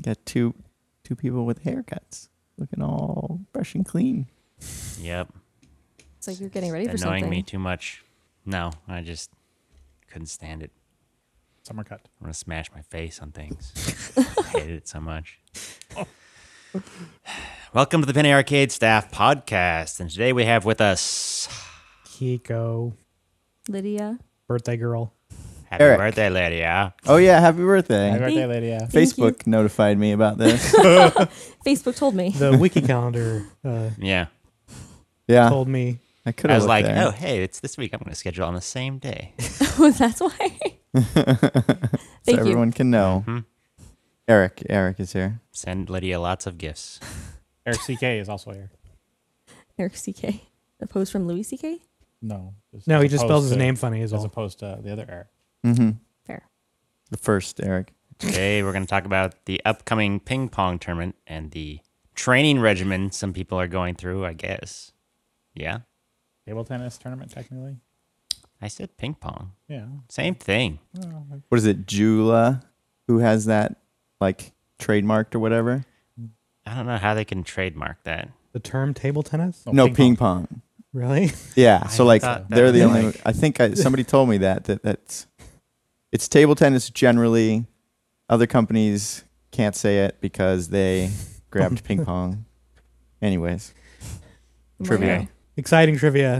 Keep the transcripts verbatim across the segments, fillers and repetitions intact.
got two two people with haircuts looking all fresh and clean. Yep. It's like you're getting ready for Annoying something. me too much. No, I just couldn't stand it. Summer cut. I want to smash my face on things. I hated it so much. Welcome to the Penny Arcade Staff Podcast, and today we have with us Kiko, Lydia. birthday girl. Happy Eric. birthday, Lydia. Oh yeah, happy birthday! Happy birthday, Thank- Lydia. Thank Facebook notified me about this. Facebook told me. The wiki calendar uh, Yeah. Yeah, told me. I could I have was like, there. oh, hey, it's this week. I'm going to schedule on the same day. That's why. so Thank you. everyone can know. Mhm. Eric, Eric is here. Send Lydia lots of gifts. Eric C K is also here. Eric C K. A post from Louis C K? No. just No, as he just opposed spells his to- name funny as As well. opposed to the other Eric. Mm-hmm. Fair. The first Eric. Today, we're going to talk about the upcoming ping pong tournament and the training regimen some people are going through, I guess. Yeah? Table tennis tournament, technically. I said ping pong. Yeah. Same thing. Well, like- What is it, Jula, who has that like trademarked or whatever? I don't know how they can trademark that. The term table tennis? No, no, ping ping pong. Really? Yeah, so I like thought that they're the was only. like- I think I, somebody told me that that that's it's table tennis generally. Other companies can't say it because they grabbed ping pong. Anyways, trivia. Okay. Exciting trivia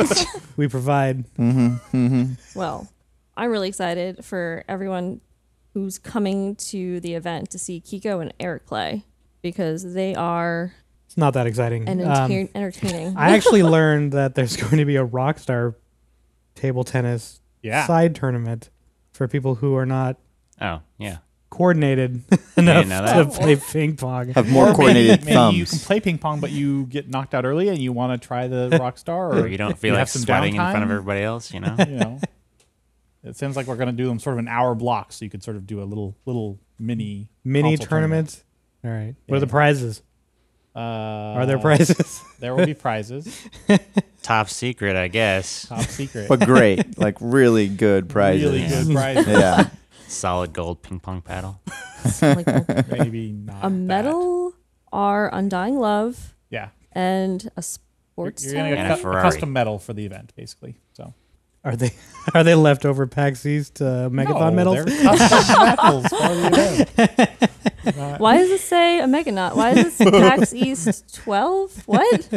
we provide. Mm-hmm. Mm-hmm. Well, I'm really excited for everyone who's coming to the event to see Kiko and Eric play because they are It's not that exciting. an Um, enter- entertaining. I actually learned that there's going to be a Rockstar table tennis Yeah. side tournament for people who are not Oh, yeah. coordinated didn't enough know to that. play ping pong. Have more Or coordinated maybe, maybe you can thumbs. play ping pong, but you get knocked out early and you want to try the Rockstar, or Or you don't feel you like have some sweating in front of downtime? everybody else, you know? You know, it seems like we're going to do them sort of an hour block, so you could sort of do a little little mini Mini console tournament. All right. What are Yeah. the prizes? Uh, Are there prizes? There will be prizes. Top secret, I guess. Top secret. But great, like really good prizes. Really good prizes. Yeah. Solid gold ping pong paddle. Like a, Maybe not a medal, our undying love, that. Yeah. and a You're, sports you're going to tag. And a get a, Ferrari. custom medal for the event, basically. So Are they are they leftover PAX East uh, Megathon no, medals? They're custom medals for the event. Not- Why does it say a Meganaut? Why is this PAX East twelve? What?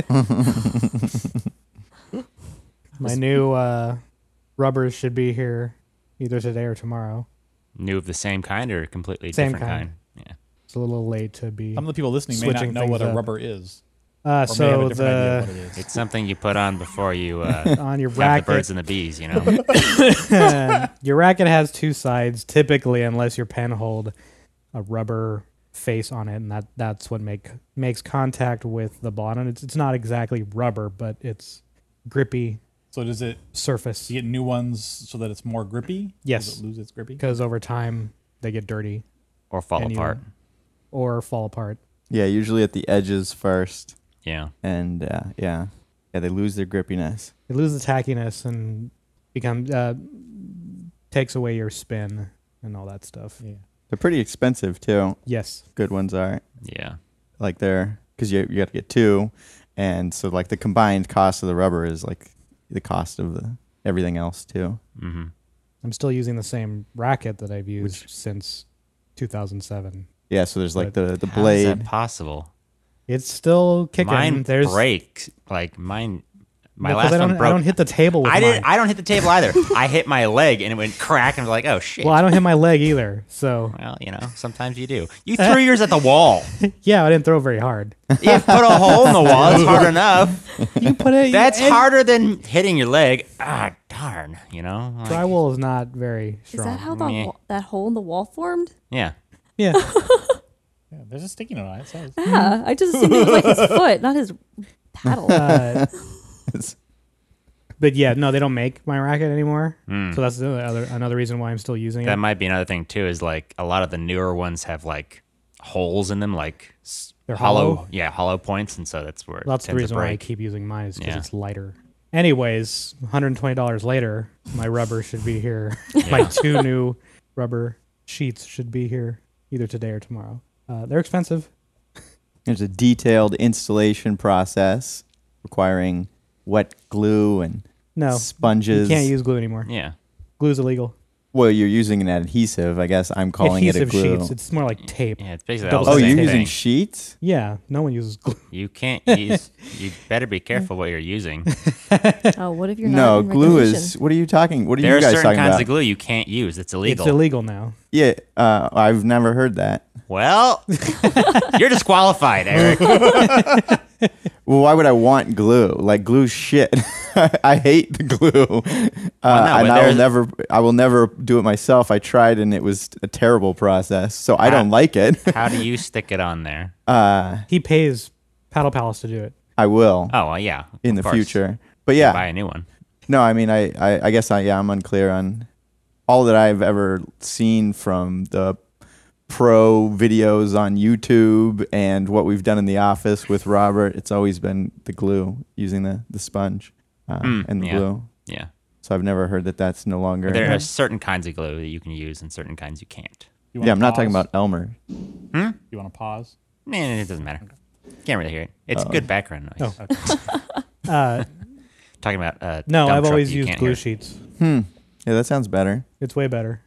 My new uh, rubbers should be here either today or tomorrow. New of the same kind or completely Same different kind. kind? Yeah. It's a little late to be. Some of the people listening may not Switching know what things a up. rubber is. Uh, Or may have a so different idea of what the it is. It's something you put on before you uh, on your have the racket, birds and the bees, you know? your racket has two sides typically, unless your pen hold a rubber face on it, and that that's what make makes contact with the bottom. It's it's not exactly rubber, but it's grippy So does it surface do you get new ones so that it's more grippy? Yes. Does it lose its grippy? because over time they get dirty Or fall And you- apart. or fall apart. Yeah, usually at the edges first, Yeah. and uh, yeah, yeah, they lose their grippiness. It loses tackiness and becomes uh, takes away your spin and all that stuff. Yeah. They're pretty expensive too. Yes. Good ones are Yeah. like they're because you you got to get two, and so like the combined cost of the rubber is like the cost of the everything else too. Mm-hmm. I'm still using the same racket that I've used Which- since two thousand seven. Yeah, so there's like the the How is blade. that possible? It's still kicking. Mine There's breaks. Like mine, my No, 'cause last I don't, one broke. I don't hit the table with I mine. didn't. I don't hit the table either. I hit my leg and it went crack and I was like, oh shit. Well, I don't hit my leg either. So Well, you know, sometimes you do. You threw yours at the wall. yeah, I didn't throw very hard. You put a hole in the wall. It's hard enough. You put it. That's and harder than hitting your leg. Ah, darn. You know. Like, Drywall is not very Is strong. that how the Meh. wa- that hole in the wall formed? yeah. Yeah. Yeah, there's a sticky note on it. It says. Yeah, I just assumed it was like his foot, not his paddle. Uh, but yeah, no, they don't make my racket anymore. Mm. So that's the other another reason why I'm still using That it. might be another thing too. Is like a lot of the newer ones have like holes in them, like s- They're hollow. hollow? Yeah, hollow points, and so that's where it That's the tends to reason why I break. keep using mine is because Yeah. it's lighter. Anyways, one hundred twenty dollars later, my rubber should be here. My Yeah. two new rubber sheets should be here either today or tomorrow. Uh, they're expensive. There's a detailed installation process requiring wet glue and No, sponges. you can't use glue anymore. Yeah. Glue's illegal. Well, you're using an adhesive. I guess I'm calling Adhesive it a glue. sheets. It's more like tape. Yeah, it's basically Double all Oh, the you're same using thing. sheets? Yeah, no one uses glue. You can't use. You better be careful what you're using. Oh, what if you're No, not in glue regulation? is. What are you talking? What are There you are guys certain talking kinds about? of glue you can't use. It's illegal. It's illegal now. Yeah, uh, I've never heard that. Well, you're disqualified, Eric. Well, why would I want glue? Like glue's shit. I hate the glue, uh, no, and but I will there's- never. I will never do it myself. I tried, and it was a terrible process. So I don't like it. How do you stick it on there? Uh, He pays Paddle Palace to do it. I will Oh, well, yeah. in of the course. future. But You yeah, buy a new one. no. I mean, I, I, I guess I, yeah, I'm unclear on all that I've ever seen from the pro videos on YouTube and what we've done in the office with Robert. It's always been the glue, using the the sponge uh, Mm, and the yeah. glue. Yeah. So I've never heard that that's no longer. There are certain kinds of glue that you can use and certain kinds you can't. You Yeah, wanna I'm not talking pause? about Elmer. Hmm? You want to pause? Man, it doesn't matter. Can't really hear it. It's good background noise. Oh. Uh, Talking about uh, no, dump I've truck always that you used can't glue hear. sheets. Hmm. Yeah, that sounds better. It's way better.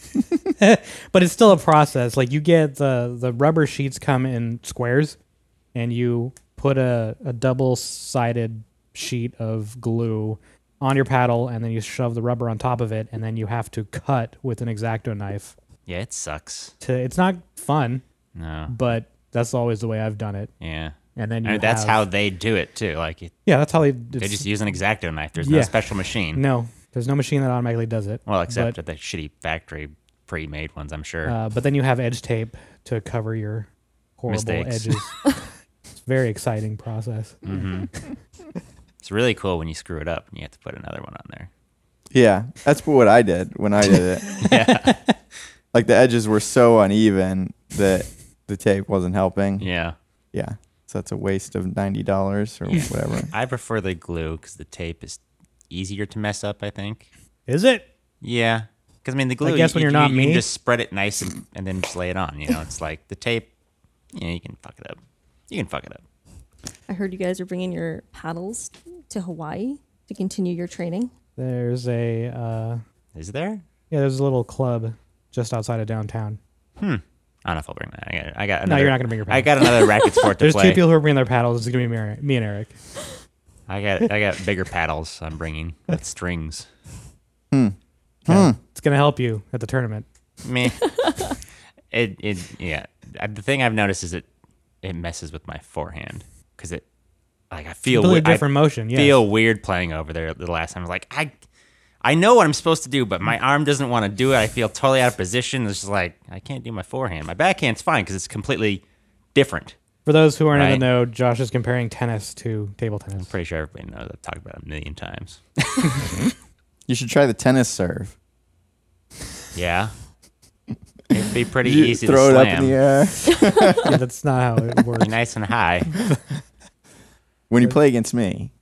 But it's still a process. Like you get the the rubber sheets come in squares, and you put a, a double sided sheet of glue on your paddle, and then you shove the rubber on top of it, and then you have to cut with an X-Acto knife. Yeah, it sucks. To it's not fun, No. but that's always the way I've done it. Yeah. And then you I mean, that's have- how they do it too. Like it, yeah, that's how they they it's- just use an X-Acto knife. There's no Yeah. special machine. no. There's no machine that automatically does it. Well, except but, at the shitty factory pre-made ones, I'm sure. uh, but then you have edge tape to cover your horrible Mistakes. edges. It's a very exciting process. hmm It's really cool when you screw it up and you have to put another one on there. Yeah, that's what I did when I did it. Yeah. Like the edges were so uneven that the tape wasn't helping. Yeah. Yeah. So that's a waste of ninety dollars or Yeah. whatever. I prefer the glue because the tape is easier to mess up, I think. Is it? Yeah. Because, I mean, the glue, guess you, when you're you- not you me. can just spread it nice and, and then just lay it on. You know, it's like the tape, you know, you can fuck it up. You can fuck it up. I heard you guys are bringing your paddles to Hawaii to continue your training. There's a uh, Is there? yeah. There's a little club just outside of downtown. Hmm. I don't know if I'll bring that. I got, I got No, another, you're not gonna bring your I paddles. got another racket sport to There's play. two people who are bringing their paddles. It's gonna be me, and- me and Eric. I got I got bigger paddles I'm bringing with strings. Hmm. Yeah. Hmm. It's gonna help you at the tournament. Me. it it yeah. Uh, The thing I've noticed is it it messes with my forehand because it like I feel Completely weird. I different motion. Yes. feel weird playing over there the last time. I was like I I know what I'm supposed to do, but my arm doesn't want to do it. I feel totally out of position. It's just like I can't do my forehand. My backhand's fine because it's completely different. For those who aren't in Right. the know, Josh is comparing tennis to table I'm tennis. pretty sure everybody knows. I've talked about it a million times. You should try the tennis serve. Yeah. It'd be pretty You easy throw to it slam. up in the air. Yeah, that's not how it works. Be nice and high. When you play against me,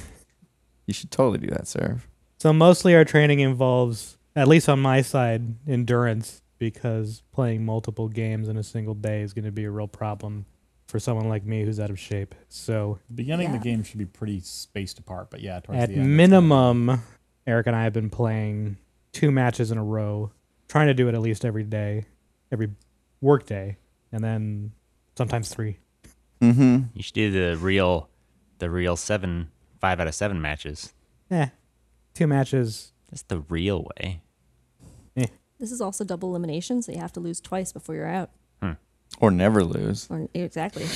you should totally do that serve. So mostly our training involves, at least on my side, endurance, because playing multiple games in a single day is going to be a real problem for someone like me who's out of shape. So The beginning Yeah. of the game should be pretty spaced apart, but yeah, towards at the end. it's minimum, Eric and I have been playing two matches in a row, trying to do it at least every day, every work day, and then sometimes three. Mm-hmm. You should do the real, the real seven, five out of seven matches. Eh, two matches. That's the real way. This is also double elimination, so you have to lose twice before you're out. Or never lose. Or exactly.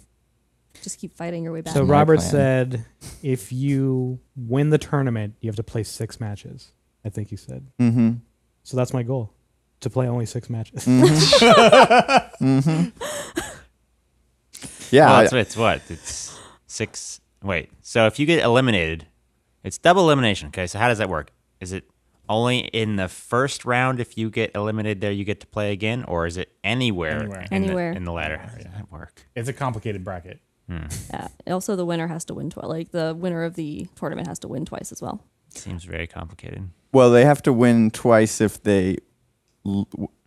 Just keep fighting your way back. So my Robert plan. said, if you win the tournament, you have to play six matches. I think he said. Mm-hmm. So that's my goal, to play only six matches. Mm-hmm. Yeah. well, I- it's, it's what? It's six. Wait. So if you get eliminated, it's double elimination. Okay. So how does that work? Is it only in the first round if you get eliminated there you get to play again, or is it anywhere? Anywhere. In Anywhere. The, in the ladder. How does that work? It's a complicated bracket. Yeah. Also, the winner has to win twice. Like the winner of the tournament has to win twice as well. Seems very complicated. well, they have to win twice if they l-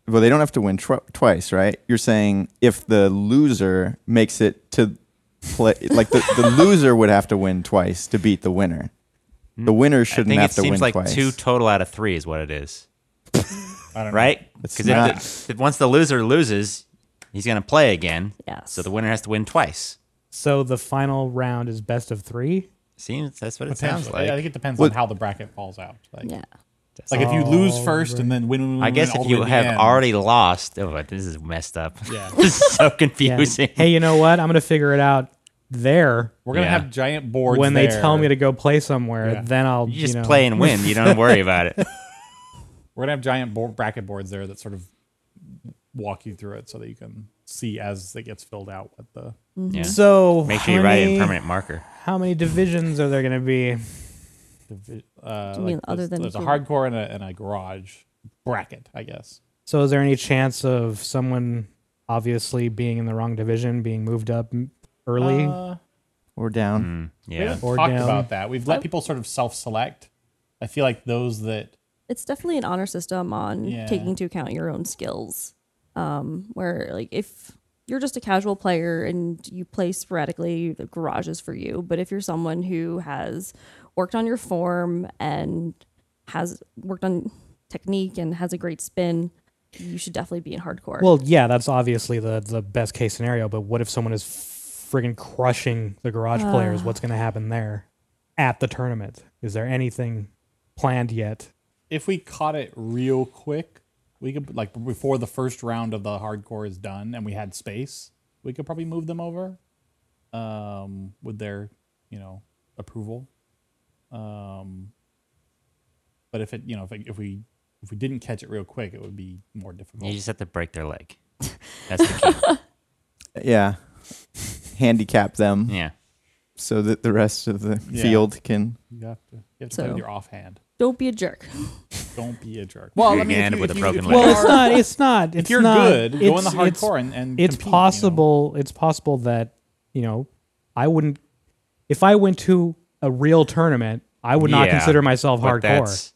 well, they don't have to win tw- twice, right? You're saying if the loser makes it to play, like the, the loser would have to win twice to beat the winner. The winner I shouldn't think have it to win seems like twice. two total out of three is what it is, I don't know. right? It's Because not- if, the- if once the loser loses, he's going to play again. Yes. So the winner has to win twice. So the final round is best of three. Seems that's what it Depends. sounds like. I think it depends What- on how the bracket falls out. Like, Yeah. like if you lose Oh, first and then win, win, win, I guess win all if the way you to the have end. already lost, oh, this is messed up. Yeah. this is so Yeah. confusing. Hey, you know what? I'm gonna figure it out there We're gonna Yeah. have giant boards when they there. tell me to go play somewhere. Yeah. Then I'll You just know, play and win. You don't worry about it. We're gonna have giant board, bracket boards there that sort of walk you through it so that you can see as it gets filled out what the. Yeah. So Make sure how you write it many- in permanent marker. How many divisions are there gonna be? the uh, Do you mean like other there's, than there's a here? hardcore and a, and a garage bracket, I guess. So is there any chance of someone obviously being in the wrong division being moved up m- early? Uh, or down. Mm, we yeah. haven't Or talked down. about that. We've let I- people sort of self-select. I feel like those that It's definitely an honor system on Yeah. taking into account your own skills. Um, where like if you're just a casual player and you play sporadically, the garage is for you. But if you're someone who has worked on your form and has worked on technique and has a great spin, you should definitely be in hardcore. Well, yeah, that's obviously the the best case scenario. But what if someone is friggin' crushing the garage players? What's going to happen there at the tournament? Is there anything planned yet? if we caught it real quick, we could like before the first round of the hardcore is done and we had space, we could probably move them over um, with their, you know, approval. Um, but if it, you know, if, it, if we if we didn't catch it real quick, it would be more difficult. You just have to break their leg. That's the Yeah. Handicap them key. Yeah. so that the rest of the Yeah. field can. You have to, you have to So- play with your offhand. Don't be a jerk. Don't be a jerk. Well, You're I mean, gonna if end you, up with if a you- broken if leg. you Well, it's are- not. It's not. If It's you're not, good, go in the it's- it's- hardcore and, and It's compete, you know? possible. It's possible that you know, I wouldn't. If I went to a real tournament, I would not Yeah, consider myself but hardcore. that's-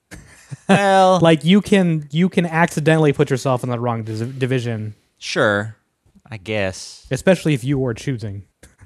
Well, Like you can, you can accidentally put yourself in the wrong dis- division, sure. I guess. especially if you were choosing.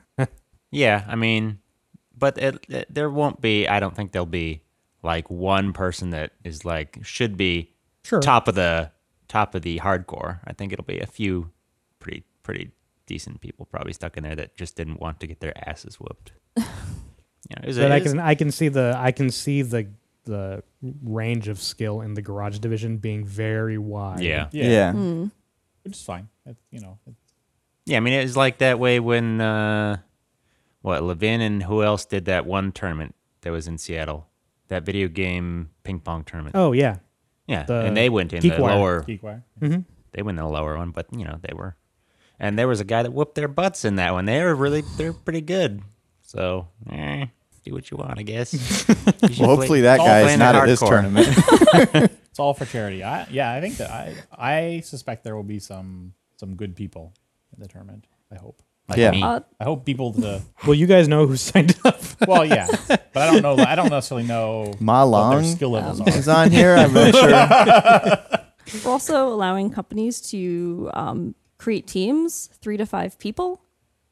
Yeah, I mean, but it, it, there won't be. I don't think there'll be like one person that is like should be Sure. top of the top of the hardcore. I think it'll be a few pretty pretty decent people probably stuck in there that just didn't want to get their asses whooped. You know, it was a- But I it was- can, I can see the, I can see the, the range of skill in the garage division being very wide. yeah. Yeah, Yeah. which is fine. It's, you know, it's, Yeah, I mean, it was like that way when, uh, what, Levin and who else did that one tournament that was in Seattle? That video game ping pong tournament. Oh yeah. yeah, the and they went in Geek the Wire. lower. Geekwire. They went in the lower one, but, you know, they were. And there was a guy that whooped their butts in that one. They were really, they're pretty good. So, eh, do what you want, I guess. You should Well, hopefully that all guy is playing not it at this hardcore. tournament. It's all for charity. I, yeah, I think that I I suspect there will be some some good people in the tournament. I hope. Like Yeah. me. Uh, I hope people to. Well, you guys know who signed up. Well, yeah, but I don't know. I don't necessarily know Ma what their Long skill levels are. is on here. I'm not sure. We're also allowing companies to um, create teams, three to five people.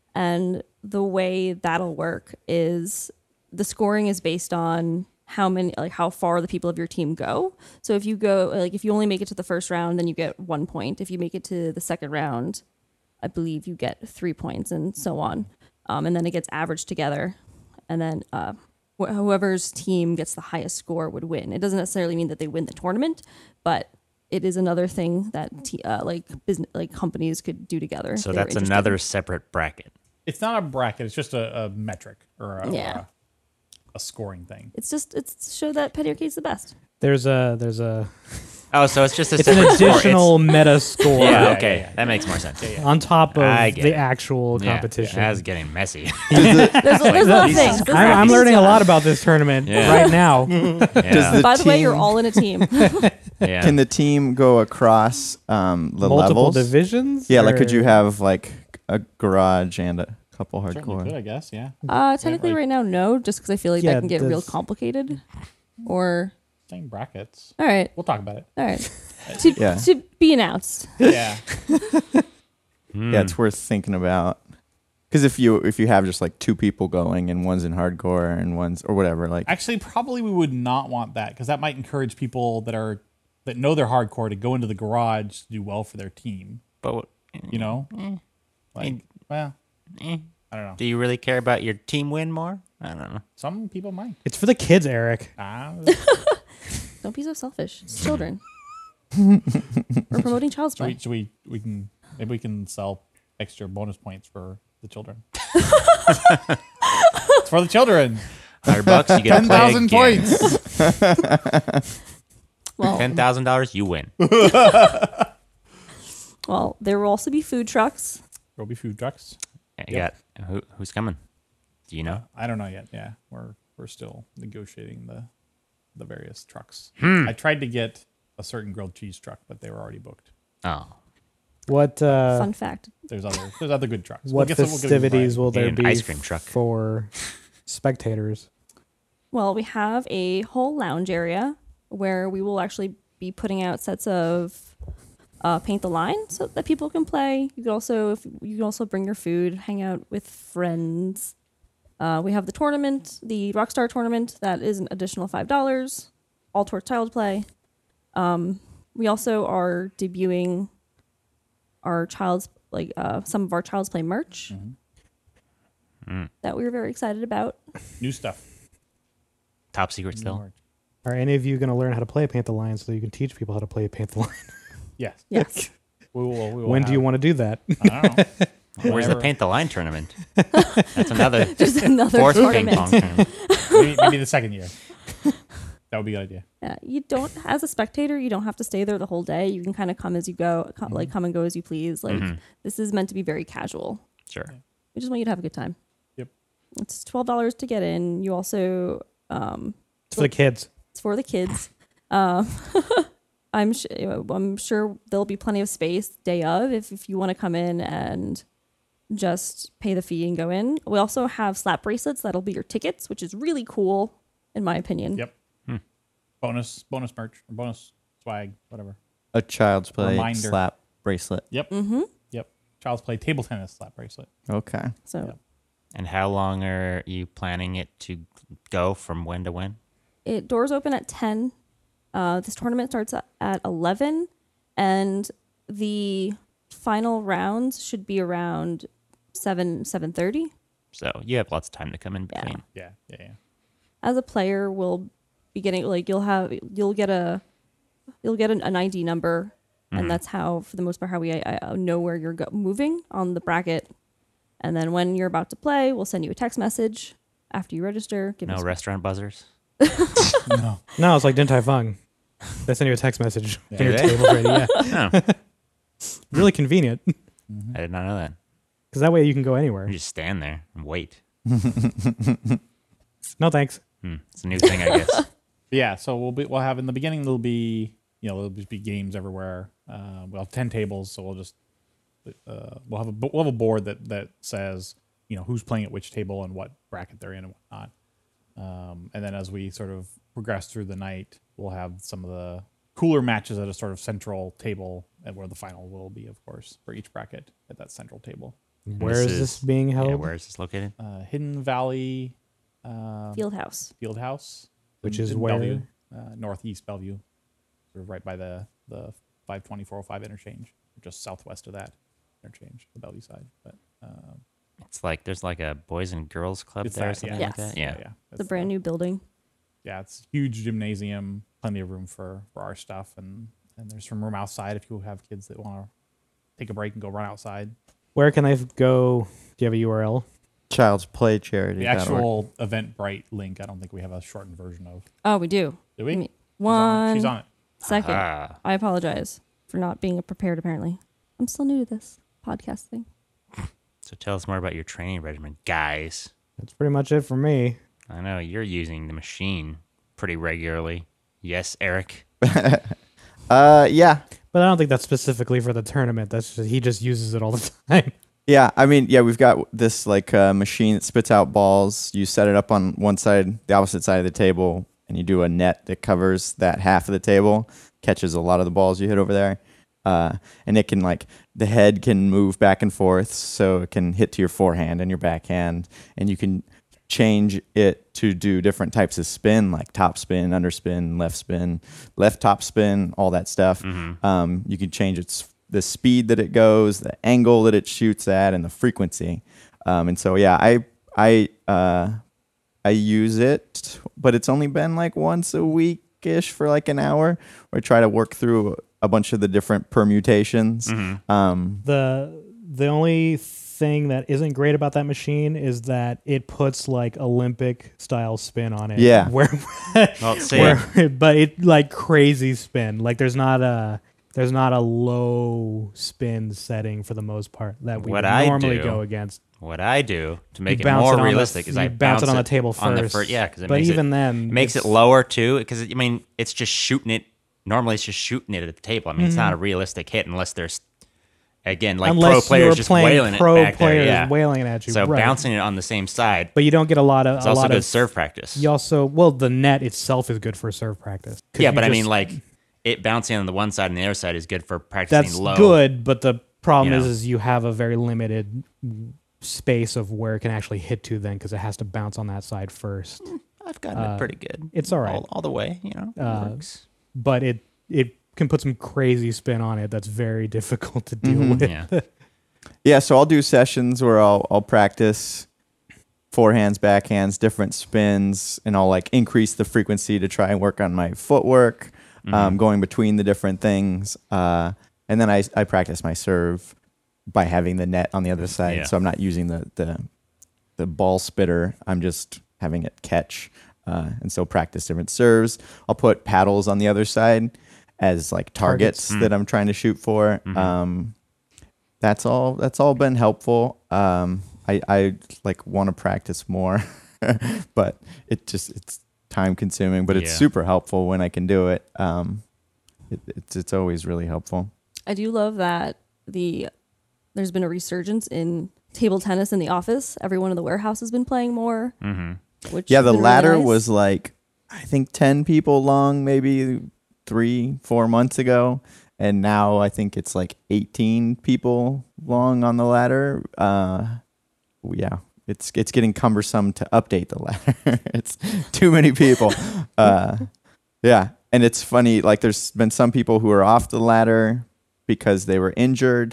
And the way that'll work is the scoring is based on how many, like how far the people of your team go. So if you go, like if you only make it to the first round, then you get one point. If you make it to the second round, I believe you get three points and so on. Um, and then it gets averaged together. And then uh, wh- whoever's team gets the highest score would win. It doesn't necessarily mean that they win the tournament, but it is another thing that t- uh, like business, like companies could do together. if So they were that's interested. another separate bracket. It's not a bracket. It's just a, a metric or a, Yeah. or a, a scoring thing. It's just it's to show that Petty Arcade's the best. There's a, there's a, Oh, so it's just a it's an separate score. additional meta score It's- yeah, Yeah, okay. yeah, yeah. That makes more sense. on top of I get the it. actual Yeah, competition. That's getting messy. There's, a- there's a lot of Jesus things. There's I'm, lot of I'm things learning to a it. lot about this tournament Yeah. right now. yeah. the By the way, you're team- all in a team. yeah. Can the team go across um, the Multiple levels? divisions. Yeah, like could or- you have like a garage and a couple Certainly could, hardcore? I guess. Yeah. Uh, technically, like- right now, no, just because I feel like Yeah, that can get real does- complicated. Or Same brackets. All right. We'll talk about it. All right. to, Yeah. to be announced. Yeah. Yeah, it's worth thinking about. Because if you if you have just like two people going and one's in hardcore and one's or whatever, like Actually, probably we would not want that because that might encourage people that are that know they're hardcore to go into the garage to do well for their team. But what- You know, Mm. like well, eh. I don't know. Do you really care about your team win more? I don't know. Some people might. It's for the kids, Eric. Ah, Don't be so selfish. It's children. We're promoting child's so we, play. so we we can maybe we can sell extra bonus points for the children. It's for the children. Hundred bucks, you get Ten to play thousand again. points. Well, Ten thousand dollars, you win. well, there will also be food trucks. There'll be food trucks. You got who, who's coming? Do you know? I don't know yet. Yeah, we're we're still negotiating the the various trucks. Hmm. I tried to get a certain grilled cheese truck, but they were already booked. Oh, What uh, Fun fact. There's other there's other good trucks. We'll what get some- we'll get some festivities variety. will there Need an be ice cream truck. for spectators? Well, we have a whole lounge area where we will actually be putting out sets of uh, paint the line so that people can play. You can also if you can also bring your food, hang out with friends. Uh, we have the tournament, the Rockstar tournament, that is an additional five dollars. All towards child play. Um, we also are debuting our child's like uh, some of our child's play merch that we were very excited about. New stuff. top secret still. New Are any of you going to learn how to play Paint the Line so you can teach people how to play Paint the Line? Yes. Yes. We will, we will When do you have- want to do that? I don't know. Where's the Whenever- paint the line tournament? That's another Just another fourth ping tournament. pong tournament. maybe, maybe the second year. That would be a good idea. Yeah, you don't as a spectator, you don't have to stay there the whole day. You can kind of come as you go, co- like come and go as you please. Like Mhm. this is meant to be very casual. Sure. We just want you to have a good time. Yep. It's twelve dollars to get in. You also um, It's for the kids. it's for the kids. um, I'm sh- I'm sure there'll be plenty of space day of if if you want to come in and just pay the fee and go in. We also have slap bracelets that'll be your tickets, which is really cool in my opinion. Yep. Bonus bonus merch or bonus swag, whatever. a child's play Reminder. slap bracelet. Yep. Mm-hmm. Yep. Child's play table tennis slap bracelet. Okay. So. Yep. And how long are you planning it to go from when to when? It doors open at ten. Uh, this tournament starts at, at eleven, and the final rounds should be around seven seven thirty. So you have lots of time to come in Yeah. between. Yeah. Yeah. Yeah. As a player, we'll be getting like you'll have you'll get a you'll get an, an I D number, and that's how for the most part how we I, I know where you're go- moving on the bracket. And then when you're about to play, we'll send you a text message after you register. Give No us restaurant buzzers. No. No, it's like Din Tai Fung. They send you a text message. Yeah. and your Do they? table's ready. Yeah. No, Really convenient. I did not know that. Because that way you can go anywhere. You just stand there and wait. No thanks. Hmm. It's a new thing, I guess. Yeah, so we'll be we'll have in the beginning there'll be you know there'll just be games everywhere. Uh, we'll have ten tables, so we'll just uh, we'll have a we'll have a board that that says you know who's playing at which table and what bracket they're in and whatnot. Um, and then as we sort of progress through the night, we'll have some of the cooler matches at a sort of central table, and where the final will be, of course, for each bracket at that central table. Where This is this is- being held? Yeah, where is this located? Uh, Hidden Valley uh, Fieldhouse. Field House, Which in- is in where? Bellevue, uh, northeast Bellevue, sort of right by the the five twenty four oh five interchange, just southwest of that interchange, the Bellevue side. But um, It's like there's like a boys and girls club it's there or that, something yeah. like that. Yes. Yeah. yeah, It's a that's brand the- new building. Yeah, it's a huge gymnasium, plenty of room for for our stuff, and and there's some room outside if you have kids that want to take a break and go run outside. Where can I f- go? Do you have a U R L? Child's play charity. The actual Eventbrite link, I don't think we have a shortened version of. Oh, we do. Do we? Give me She's on it. One She's on it. second. Ah, I apologize for not being prepared, apparently. I'm still new to this podcast thing. so tell us more about your training regimen, guys. That's pretty much it for me. I know you're using the machine pretty regularly. Yes, Eric. Uh, yeah, But I don't think that's specifically for the tournament. That's just, he just uses it all the time. yeah. I mean, yeah, we've got this like uh, machine that spits out balls. You set it up on one side, the opposite side of the table, and you do a net that covers that half of the table, catches a lot of the balls you hit over there. Uh, and it can like the head can move back and forth, so it can hit to your forehand and your backhand, and you can change it to do different types of spin, like top spin, underspin, left spin, left top spin, all that stuff. Mm-hmm. Um, you can change its the speed that it goes, the angle that it shoots at, and the frequency. Um, and so yeah, I I uh, I use it, but it's only been like once a week ish for like an hour, where I try to work through a bunch of the different permutations. Mm-hmm. Um, The the only thing that isn't great about that machine is that it puts like Olympic style spin on it. Yeah. Where, Well, see, where but it like crazy spin. Like there's not a there's not a low spin setting for the most part that we What would I normally do- go against. what I do to make You it bounce more it on the- realistic is you I bounce it on the table on the first. fir- yeah, because it But makes even it, then, it makes it it's- lower too. Because I mean, it's just shooting it. Normally, it's just shooting it at the table. I mean, it's not a Mm-hmm. realistic hit unless there's again like Unless pro you're players just playing wailing pro it back players there. Yeah, wailing at you. so right. bouncing it on the same side. But you don't get a lot of It's a also lot good of serve practice. You also well the net itself is good for serve practice. 'Cause Yeah, you but I just- mean, like it bouncing on the one side and the other side is good for practicing that's low. good. But the problem You is, know. is you have a very limited space of where it can actually hit to then because it has to bounce on that side first. I've gotten Uh, it pretty good. it's all right. all, all the way. You know, it Uh, works. But it it can put some crazy spin on it that's very difficult to deal Mhm. with. Yeah. yeah, so I'll do sessions where I'll I'll practice forehands, backhands, different spins, and I'll like increase the frequency to try and work on my footwork, Mm-hmm. um, going between the different things. Uh, and then I I practice my serve by having the net on the other side, Yeah. so I'm not using the the the ball spitter. I'm just having it catch, uh, and so practice different serves. I'll put paddles on the other side as like targets, Targets. Mm. that I'm trying to shoot for. Mhm. Um, that's all. That's all been helpful. Um, I I like want to practice more, but it just it's time consuming. But it's Yeah. super helpful when I can do it. Um, it it's it's always really helpful. I do love that the there's been a resurgence in table tennis in the office. Everyone in the warehouse has been playing more. Mm-hmm. Which Yeah, has the been really ladder nice. was like I think ten people long, maybe three, four months ago, and now I think it's like eighteen people long on the ladder. Uh, yeah, it's it's getting cumbersome to update the ladder. It's too many people. Uh, yeah, and it's funny. Like, there's been some people who are off the ladder because they were injured.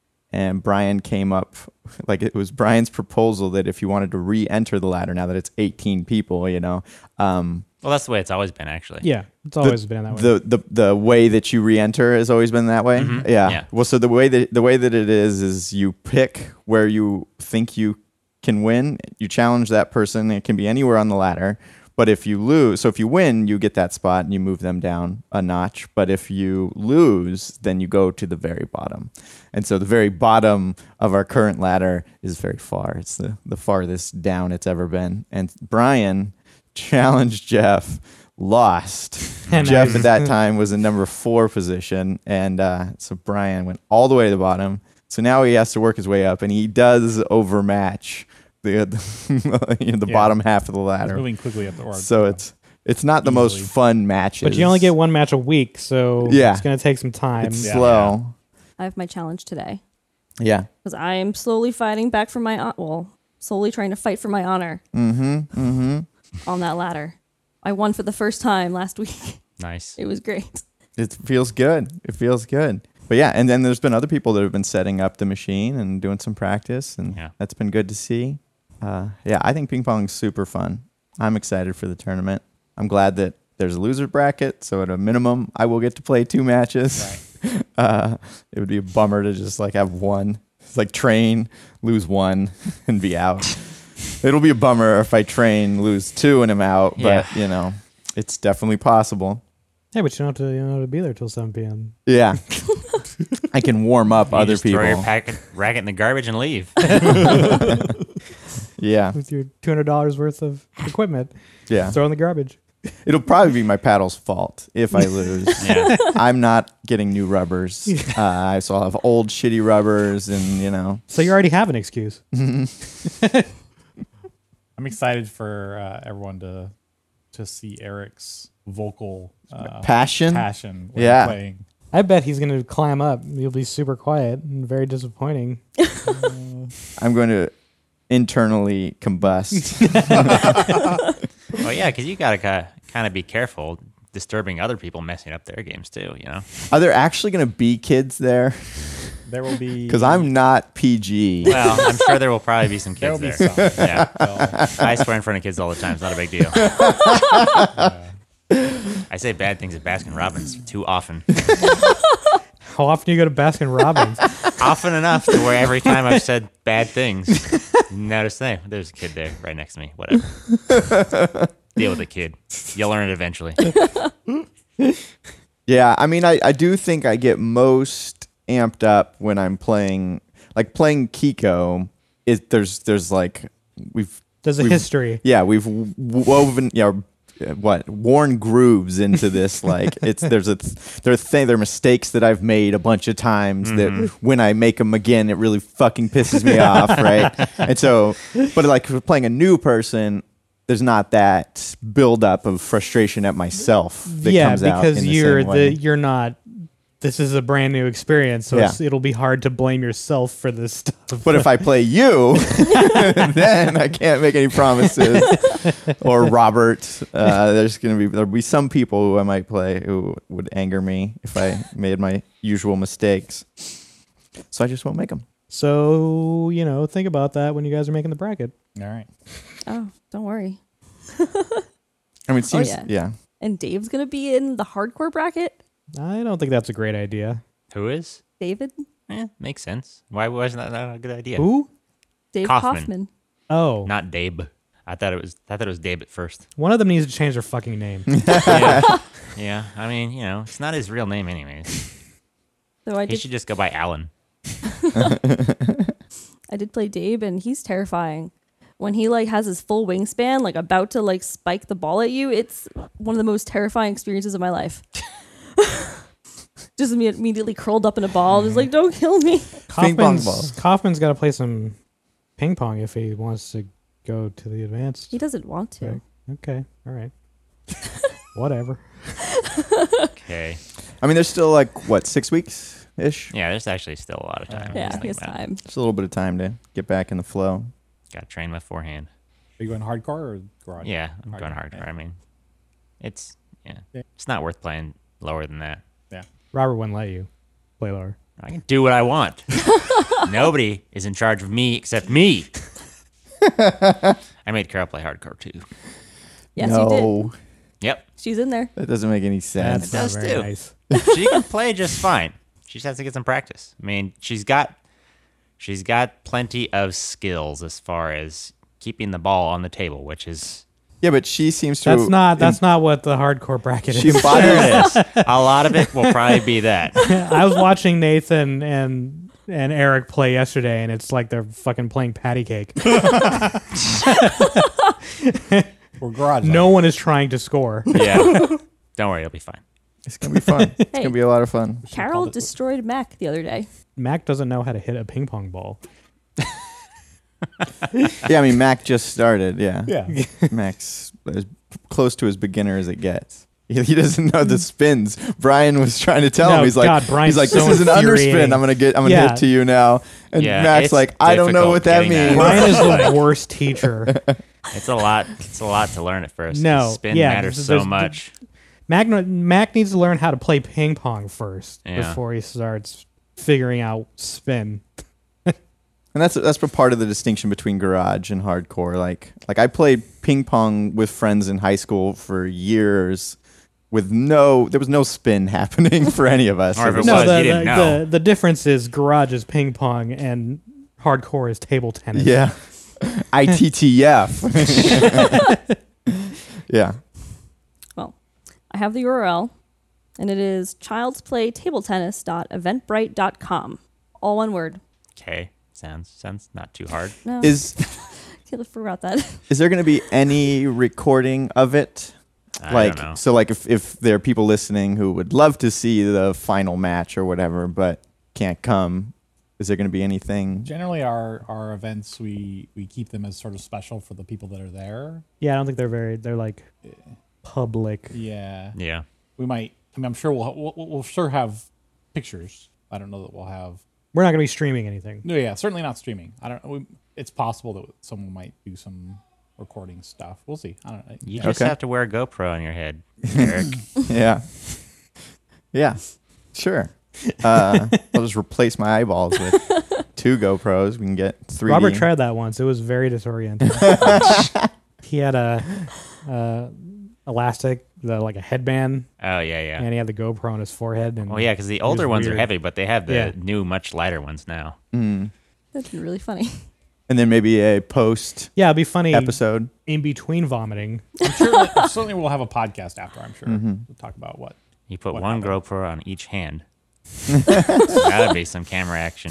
And Brian came up, like it was Brian's proposal that if you wanted to re-enter the ladder now that it's eighteen people, you know, um, Well, that's the way it's always been, actually. Yeah, it's always been that way. the, the the way that you re-enter has always been that way. Mhm. Yeah. Yeah. Well, so the way that the way that it is is you pick where you think you can win. You challenge that person. It can be anywhere on the ladder. But if you lose, so if you win, you get that spot and you move them down a notch. But if you lose, then you go to the very bottom. And so the very bottom of our current ladder is very far. It's the, the farthest down it's ever been. And Brian challenged Jeff, lost. And Jeff nice. at that time was in number four position. And uh, so Brian went all the way to the bottom. So now he has to work his way up, and he does overmatch the the, you know, the Yeah. bottom half of the It's ladder. moving quickly up the org. So it's it's not the most Easily. fun matches. But you only get one match a week, so Yeah. it's going to take some time. It's Yeah. slow. I have my challenge today Yeah. because I am slowly fighting back for my hon- well, slowly trying to fight for my honor Mm-hmm. Mm-hmm. on that ladder. I won for the first time last week. Nice. It was great. It feels good. It feels good. But yeah, and then there's been other people that have been setting up the machine and doing some practice, and Yeah. that's been good to see. Uh, yeah, I think ping pong's super fun. I'm excited for the tournament. I'm glad that there's a loser bracket, so at a minimum, I will get to play two matches. Uh, it would be a bummer to just like have one. It's like train, lose one, and be out. It'll be a bummer if I train, lose two, and I'm out. But Yeah. you know, it's definitely possible. Yeah, but you don't have to, you don't have to be there till seven p.m. Yeah. I can warm up You other just people. throw your packet, racket in the garbage and leave. Yeah. with your two hundred dollars worth of equipment. Yeah. Throw in the garbage. It'll probably be my paddle's fault if I lose. Yeah. I'm not getting new rubbers. Uh, so I'll have old shitty rubbers and, you know. So you already have an excuse. I'm excited for uh, everyone to to see Eric's vocal uh, Passion? passion when Yeah. playing. I bet he's going to clam up. He'll be super quiet and very disappointing. I'm going to internally combust. Well, yeah, because you gotta kind of be careful disturbing other people messing up their games too. You know. Are there actually going to be kids there? There will be Because I'm not P G. Well, I'm sure there will probably be some there will kids be there. some. Yeah, So, I swear in front of kids all the time. It's not a big deal. I say bad things at Baskin Robbins too often, How often do you go to Baskin Robbins? often enough to where every time I've said bad things, you notice, hey, there's a kid there right next to me. Whatever. Deal with it, kid. You'll learn it eventually. Yeah, I mean, I, I do think I get most amped up when I'm playing, like playing Kiko. Is there's there's like we've There's a we've- history. yeah we've woven yeah what worn grooves into this like it's there's a there are thing there are mistakes that I've made a bunch of times that when I make them again it really fucking pisses me off, right? And so, but like if we're playing a new person, there's not that buildup of frustration at myself that Yeah, comes out because in the you're same way. the you're not. This is a brand new experience, so Yeah. it's, it'll be hard to blame yourself for this stuff. But if I play you, then I can't make any promises. Or Robert, uh, there's gonna be there'll be some people who I might play who would anger me if I made my usual mistakes. So I just won't make them. So you know, think about that when you guys are making the bracket. all right. Oh, don't worry. I mean, it seems yeah. yeah. And Dave's gonna be in the hardcore bracket. I don't think that's a great idea. Who is? David, Eh, makes sense. Why wasn't that not a good idea? Who? Dave Kaufman. Kaufman. Oh, Not Dabe. I thought it was. I thought it was Dabe at first. one of them needs to change their fucking name. yeah. yeah. I mean, you know, it's not his real name, anyways. So I He did. should just go by Alan. I did play Dave, and he's terrifying. When he like has his full wingspan, like about to like spike the ball at you, it's one of the most terrifying experiences of my life. Just imme- immediately curled up in a ball, just like, don't kill me. Ping pong Kaufman's, ball. Kaufman's got to play some ping pong if he wants to go to the advanced. He doesn't want to. Right. Okay, all right. Whatever. Okay. I mean, there's still like what six weeks ish. Yeah, there's actually still a lot of time. Yeah, Just he think has about it. time. Just a little bit of time to get back in the flow. Gotta train my forehand. Are you going hardcore or garage? Yeah, I'm Hardcore, going hardcore. yeah. I mean, it's yeah, Yeah. it's not worth playing lower than that. Robert wouldn't let you play lower. I can do what I want. Nobody is in charge of me except me. I made Carol play hardcore too. Yes, you did. no, Yep, She's in there. that doesn't make any sense. That's It not does very too. nice. she can play just fine. She just has to get some practice. I mean, she's got she's got plenty of skills as far as keeping the ball on the table, which is Yeah, but she seems to. That's not. That's not what the hardcore bracket She is. embodies there it is. A lot of it will probably be that. I was watching Nathan and and Eric play yesterday, and it's like they're fucking playing patty cake. Or garage. No one is trying to score. Yeah. Don't worry, it'll be fine. It's gonna be fun. It's Hey. gonna be a lot of fun. Carol called it- destroyed Mac the other day. Mac doesn't know how to hit a ping pong ball. Yeah, I mean Mac just started. Yeah, Yeah. Mac's as close to as beginner as it gets. He, he doesn't know the spins. Brian was trying to tell No, him. He's like, God, Brian's he's like, so this is an infuriating. underspin. I'm gonna get. I'm gonna Yeah. hit to you now. And Yeah, Mac's it's like, I don't know what that difficult means. getting that. Brian is the worst teacher. It's a lot. It's a lot to learn at first. No, spin yeah, matters there's- so there's- much. Mac Mac needs to learn how to play ping pong first Yeah. before he starts figuring out spin. And that's that's a part of the distinction between garage and hardcore. Like like I played ping pong with friends in high school for years, with no there was no spin happening for any of us. Or if it was No, was, the, you didn't the, know. the the difference is garage is ping pong and hardcore is table tennis. yeah, I T T F. Yeah, Well, I have the U R L, and it is childsplaytabletennis dot eventbrite dot com. All one word. Okay, sounds sounds not too hard. No, is can't forget about that. is there going to be any recording of it? I Like don't know. so, like if if there are people listening who would love to see the final match or whatever, but can't come, is there going to be anything? Generally, our our events we we keep them as sort of special for the people that are there. Yeah, I don't think they're very. They're like public. Yeah. Yeah. We might. I mean, I'm sure we'll we'll, we'll sure have pictures. I don't know that we'll have. We're not going to be streaming anything. No, yeah, certainly not streaming. I don't. We, it's possible that someone might do some recording stuff. We'll see. I don't know. You just Okay. have to wear a GoPro on your head, Eric. Yeah. Yeah. Sure. Uh, I'll just replace my eyeballs with two GoPros. We can get three D. Robert tried that once. It was very disorienting. He had a, uh elastic, the, like a headband, Oh, yeah, yeah. and he had the GoPro on his forehead. And Well, yeah, because the it was older ones are weird. heavy, but they have the Yeah. new, much lighter ones now. Mm. That'd be really funny. And then maybe a post Yeah, it'd be funny episode. in between vomiting. I'm sure. that- certainly, we'll have a podcast after. I'm sure. Mm-hmm. We'll talk about what. You put What one happened? GoPro on each hand. That'd be some camera action.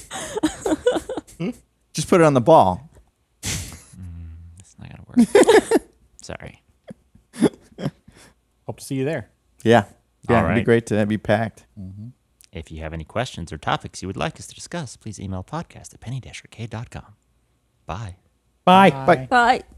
Just put it on the ball. It's not going to work. Sorry. Hope to see you there. Yeah. Yeah. All It'd be right. great to be packed. If you have any questions or topics you would like us to discuss, please email podcast at penny arcade dot com. Bye. Bye. Bye. Bye.